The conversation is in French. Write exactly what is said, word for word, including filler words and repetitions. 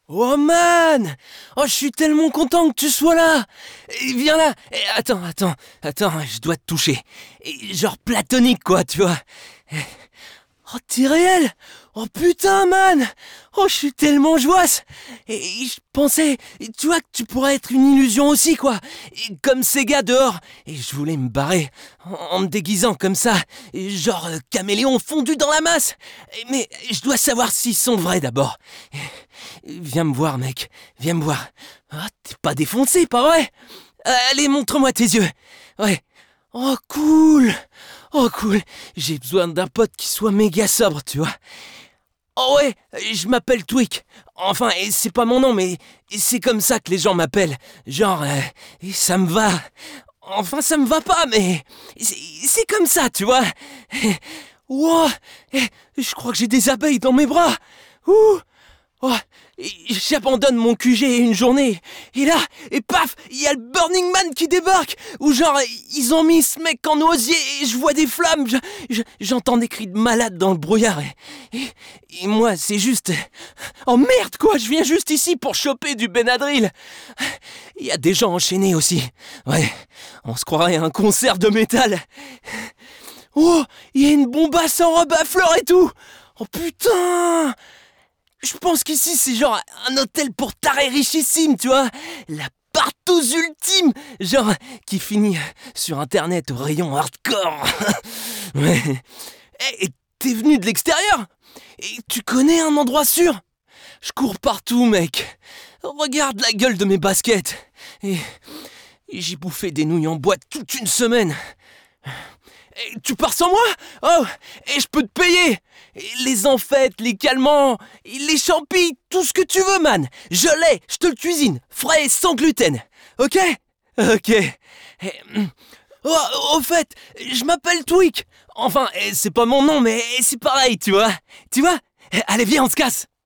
Oh man! Oh, je suis tellement content que tu sois là! Et viens là! Et attends, attends, attends, je dois te toucher. Et genre platonique, quoi, tu vois. Oh, t'es réel! Oh putain, man! Oh, je suis tellement joisse! Et je pensais, tu vois, que tu pourrais être une illusion aussi, quoi! Et comme ces gars dehors! Et je voulais me barrer, en, en me déguisant comme ça, et genre euh, caméléon fondu dans la masse! Et- Mais je dois savoir s'ils sont vrais d'abord. Et- Viens me voir, mec, viens me voir. Ah, t'es pas défoncé, pas vrai? Euh, Allez, montre-moi tes yeux! Ouais. Oh, cool! Oh, cool! J'ai besoin d'un pote qui soit méga sobre, tu vois. Oh ouais, je m'appelle Twig. Enfin, et c'est pas mon nom, mais c'est comme ça que les gens m'appellent. Genre, euh, ça me va. Enfin, ça me va pas, mais c'est c'est comme ça, tu vois. Wow, eh, je crois que j'ai des abeilles dans mes bras. Ouh. Oh, j'abandonne mon Q G une journée, et là, et paf, il y a le Burning Man qui débarque, ou genre, ils ont mis ce mec en osier, et je vois des flammes, je- je- j'entends des cris de malade dans le brouillard, et, et- et moi, c'est juste... Oh merde, quoi, je viens juste ici pour choper du Benadryl. Il y a des gens enchaînés aussi, ouais, on se croirait à un concert de métal. Oh, il y a une bombasse en robe à fleurs et tout. Oh putain! Je pense qu'ici c'est genre un hôtel pour tarés richissimes, tu vois. La partouze ultime, genre qui finit sur internet au rayon hardcore. Ouais. Eh, t'es venu de l'extérieur? Et tu connais un endroit sûr? Je cours partout, mec. Regarde la gueule de mes baskets. Et, et j'ai bouffé des nouilles en boîte toute une semaine. Et tu pars sans moi? Oh, et je peux te payer! Et les amphètes, les calmants, les champis, tout ce que tu veux, man! Je l'ai, je te le cuisine, frais et sans gluten. Ok? Ok. Et, oh, au fait, je m'appelle Twig. Enfin, c'est pas mon nom, mais c'est pareil, tu vois? Tu vois? Allez, viens, on se casse!